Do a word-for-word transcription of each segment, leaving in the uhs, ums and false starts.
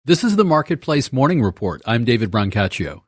This is the Marketplace Morning Report. I'm David Brancaccio.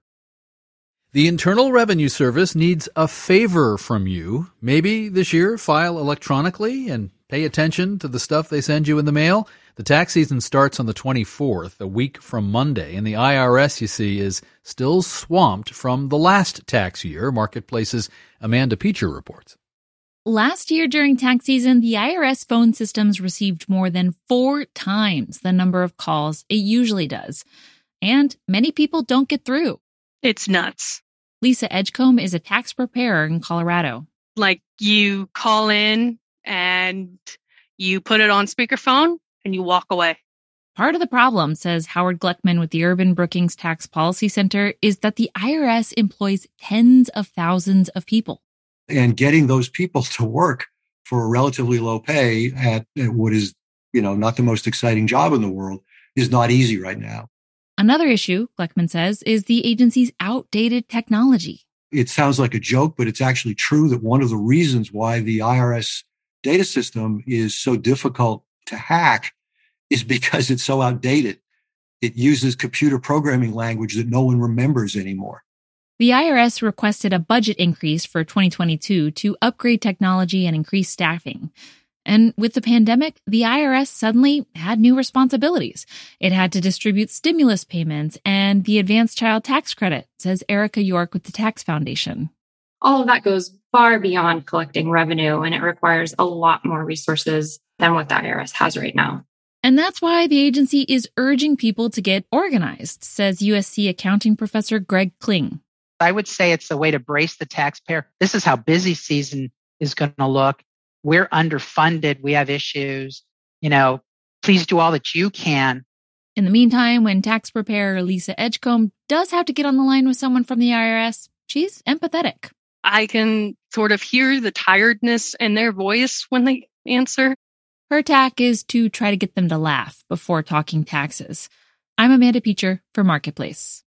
The Internal Revenue Service needs a favor from you. Maybe this year file electronically and pay attention to the stuff they send you in the mail. The tax season starts on the twenty-fourth, a week from Monday, and the I R S, you see, is still swamped from the last tax year, Marketplace's Amanda Peacher reports. Last year during tax season, the I R S phone systems received more than four times the number of calls it usually does. And many people don't get through. It's nuts. Lisa Edgecombe is a tax preparer in Colorado. Like, you call in and you put it on speakerphone and you walk away. Part of the problem, says Howard Gleckman with the Urban Brookings Tax Policy Center, is that the I R S employs tens of thousands of people. And getting those people to work for a relatively low pay at, at what is, you know, not the most exciting job in the world is not easy right now. Another issue, Gleckman says, is the agency's outdated technology. It sounds like a joke, but it's actually true that one of the reasons why the I R S data system is so difficult to hack is because it's so outdated. It uses computer programming language that no one remembers anymore. The I R S requested a budget increase for twenty twenty-two to upgrade technology and increase staffing. And with the pandemic, the I R S suddenly had new responsibilities. It had to distribute stimulus payments and the advanced child tax credit, says Erica York with the Tax Foundation. All of that goes far beyond collecting revenue, and it requires a lot more resources than what the I R S has right now. And that's why the agency is urging people to get organized, says U S C accounting professor Greg Kling. I would say it's a way to brace the taxpayer. This is how busy season is going to look. We're underfunded. We have issues. You know, please do all that you can. In the meantime, when tax preparer Lisa Edgecombe does have to get on the line with someone from the I R S, she's empathetic. I can sort of hear the tiredness in their voice when they answer. Her tack is to try to get them to laugh before talking taxes. I'm Amanda Peacher for Marketplace.